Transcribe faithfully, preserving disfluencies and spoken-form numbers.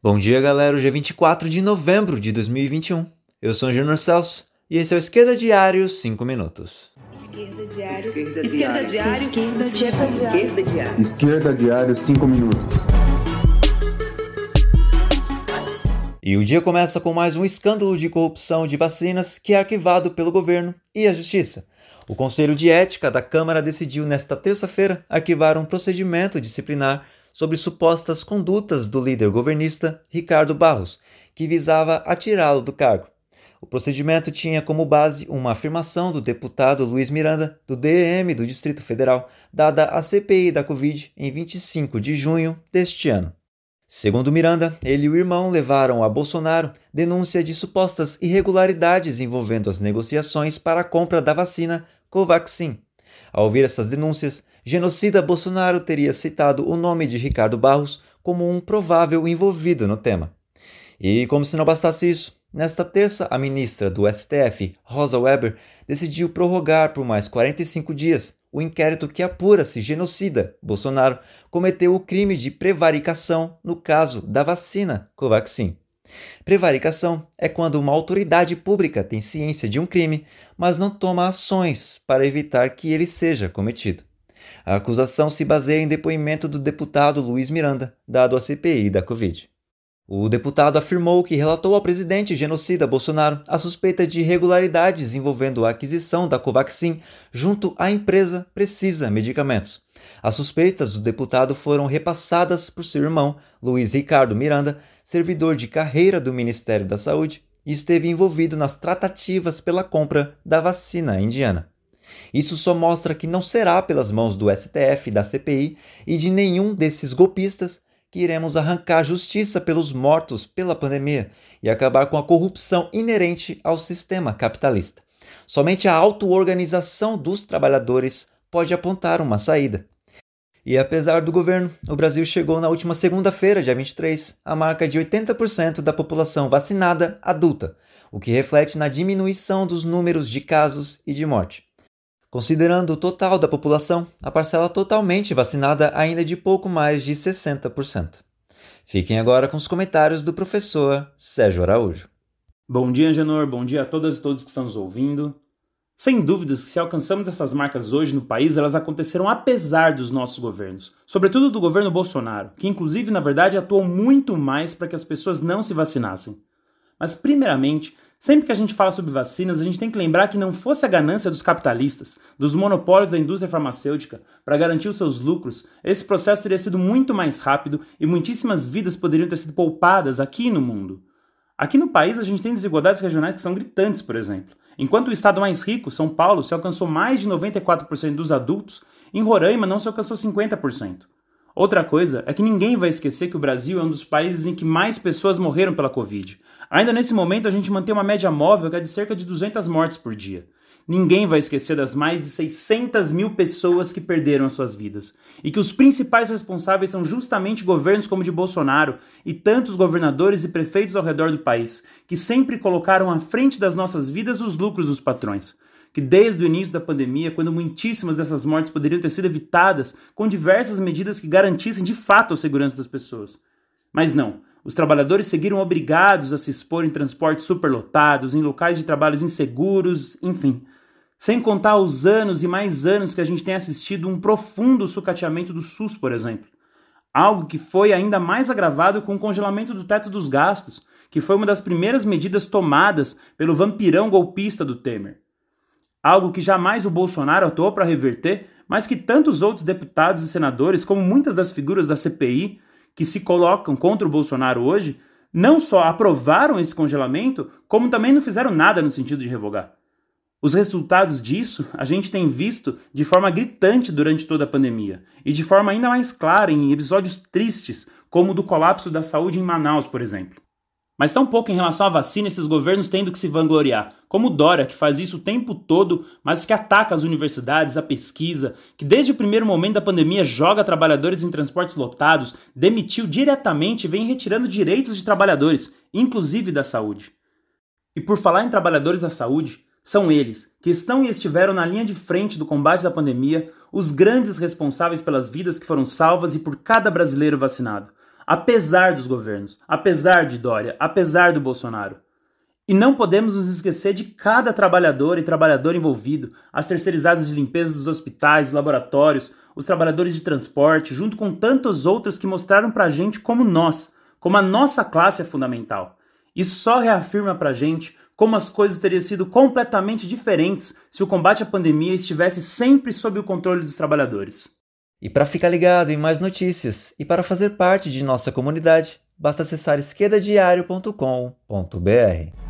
Bom dia, galera. Hoje é vinte e quatro de novembro de dois mil e vinte e um. Eu sou o Júnior Celso e esse é o Esquerda Diário cinco minutos. Esquerda Diário. Esquerda Esquerda Diário. Diário. Esquerda Diário. Esquerda Diário. Esquerda Diário cinco minutos. E o dia começa com mais um escândalo de corrupção de vacinas que é arquivado pelo governo e a justiça. O Conselho de Ética da Câmara decidiu nesta terça-feira arquivar um procedimento disciplinar sobre supostas condutas do líder governista Ricardo Barros, que visava atirá-lo do cargo. O procedimento tinha como base uma afirmação do deputado Luiz Miranda, do D E M do Distrito Federal, dada à C P I da Covid em vinte e cinco de junho deste ano. Segundo Miranda, ele e o irmão levaram a Bolsonaro denúncia de supostas irregularidades envolvendo as negociações para a compra da vacina Covaxin. Ao ouvir essas denúncias, genocida Bolsonaro teria citado o nome de Ricardo Barros como um provável envolvido no tema. E como se não bastasse isso, nesta terça a ministra do S T F, Rosa Weber, decidiu prorrogar por mais quarenta e cinco dias o inquérito que apura se genocida Bolsonaro cometeu o crime de prevaricação no caso da vacina Covaxin. Prevaricação é quando uma autoridade pública tem ciência de um crime, mas não toma ações para evitar que ele seja cometido. A acusação se baseia em depoimento do deputado Luiz Miranda, dado à C P I da Covid. O deputado afirmou que relatou ao presidente genocida Bolsonaro a suspeita de irregularidades envolvendo a aquisição da Covaxin junto à empresa Precisa Medicamentos. As suspeitas do deputado foram repassadas por seu irmão, Luiz Ricardo Miranda, servidor de carreira do Ministério da Saúde, e esteve envolvido nas tratativas pela compra da vacina indiana. Isso só mostra que não será pelas mãos do S T F, da C P I e de nenhum desses golpistas que iremos arrancar justiça pelos mortos pela pandemia e acabar com a corrupção inerente ao sistema capitalista. Somente a auto-organização dos trabalhadores pode apontar uma saída. E apesar do governo, o Brasil chegou na última segunda-feira, dia vinte e três, à marca de oitenta por cento da população vacinada adulta, o que reflete na diminuição dos números de casos e de morte. Considerando o total da população, a parcela totalmente vacinada ainda é de pouco mais de sessenta por cento. Fiquem agora com os comentários do professor Sérgio Araújo. Bom dia, Angenor. Bom dia a todas e todos que estão nos ouvindo. Sem dúvidas que se alcançamos essas marcas hoje no país, elas aconteceram apesar dos nossos governos. Sobretudo do governo Bolsonaro, que inclusive, na verdade, atuou muito mais para que as pessoas não se vacinassem. Mas, primeiramente, sempre que a gente fala sobre vacinas, a gente tem que lembrar que não fosse a ganância dos capitalistas, dos monopólios da indústria farmacêutica, para garantir os seus lucros, esse processo teria sido muito mais rápido e muitíssimas vidas poderiam ter sido poupadas aqui no mundo. Aqui no país a gente tem desigualdades regionais que são gritantes, por exemplo. Enquanto o estado mais rico, São Paulo, se alcançou mais de noventa e quatro por cento dos adultos, em Roraima não se alcançou cinquenta por cento. Outra coisa é que ninguém vai esquecer que o Brasil é um dos países em que mais pessoas morreram pela Covid. Ainda nesse momento a gente mantém uma média móvel que é de cerca de duzentas mortes por dia. Ninguém vai esquecer das mais de seiscentas mil pessoas que perderam as suas vidas. E que os principais responsáveis são justamente governos como o de Bolsonaro e tantos governadores e prefeitos ao redor do país, que sempre colocaram à frente das nossas vidas os lucros dos patrões. Que desde o início da pandemia, quando muitíssimas dessas mortes poderiam ter sido evitadas com diversas medidas que garantissem de fato a segurança das pessoas. Mas não, os trabalhadores seguiram obrigados a se expor em transportes superlotados, em locais de trabalhos inseguros, enfim. Sem contar os anos e mais anos que a gente tem assistido um profundo sucateamento do SUS, por exemplo. Algo que foi ainda mais agravado com o congelamento do teto dos gastos, que foi uma das primeiras medidas tomadas pelo vampirão golpista do Temer. Algo que jamais o Bolsonaro atuou para reverter, mas que tantos outros deputados e senadores, como muitas das figuras da C P I, que se colocam contra o Bolsonaro hoje, não só aprovaram esse congelamento, como também não fizeram nada no sentido de revogar. Os resultados disso a gente tem visto de forma gritante durante toda a pandemia, e de forma ainda mais clara em episódios tristes, como o do colapso da saúde em Manaus, por exemplo. Mas tão pouco em relação à vacina, esses governos tendo que se vangloriar, como o Dória, que faz isso o tempo todo, mas que ataca as universidades, a pesquisa, que desde o primeiro momento da pandemia joga trabalhadores em transportes lotados, demitiu diretamente e vem retirando direitos de trabalhadores, inclusive da saúde. E por falar em trabalhadores da saúde, são eles, que estão e estiveram na linha de frente do combate à pandemia, os grandes responsáveis pelas vidas que foram salvas e por cada brasileiro vacinado. apesar dos governos, apesar de Dória, apesar do Bolsonaro. E não podemos nos esquecer de cada trabalhador e trabalhador envolvido, as terceirizadas de limpeza dos hospitais, laboratórios, os trabalhadores de transporte, junto com tantos outros que mostraram pra gente como nós, como a nossa classe é fundamental. Isso só reafirma pra gente como as coisas teriam sido completamente diferentes se o combate à pandemia estivesse sempre sob o controle dos trabalhadores. E para ficar ligado em mais notícias e para fazer parte de nossa comunidade, basta acessar esquerda diário ponto com ponto b r.